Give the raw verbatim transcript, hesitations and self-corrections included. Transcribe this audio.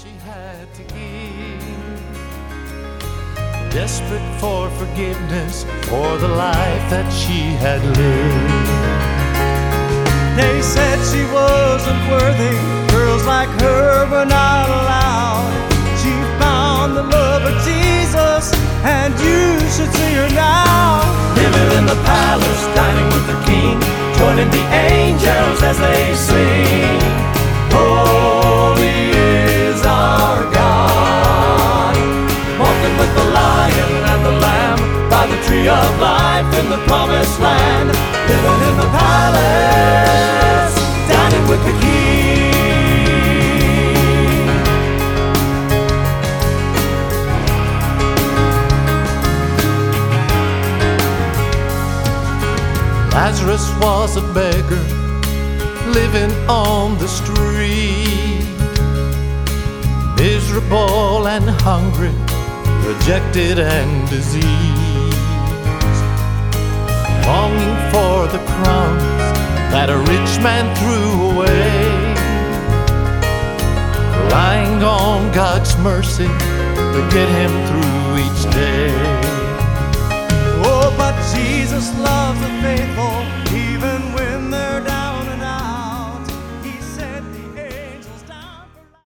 she had to give, desperate for forgiveness for the life that she had lived. They said she wasn't worthy, girls like her were not allowed. She found the love of Jesus, and you should see her now. Living in the palace, dining with the king, joining the angels as they sing. Holy is our God, walking with the lion and the lamb by the tree of life in the promised land. Living in the palace, dining with the king. Lazarus was a beggar living on the street, miserable and hungry, rejected and diseased, longing for the crumbs that a rich man threw away, relying on God's mercy to get him through each day.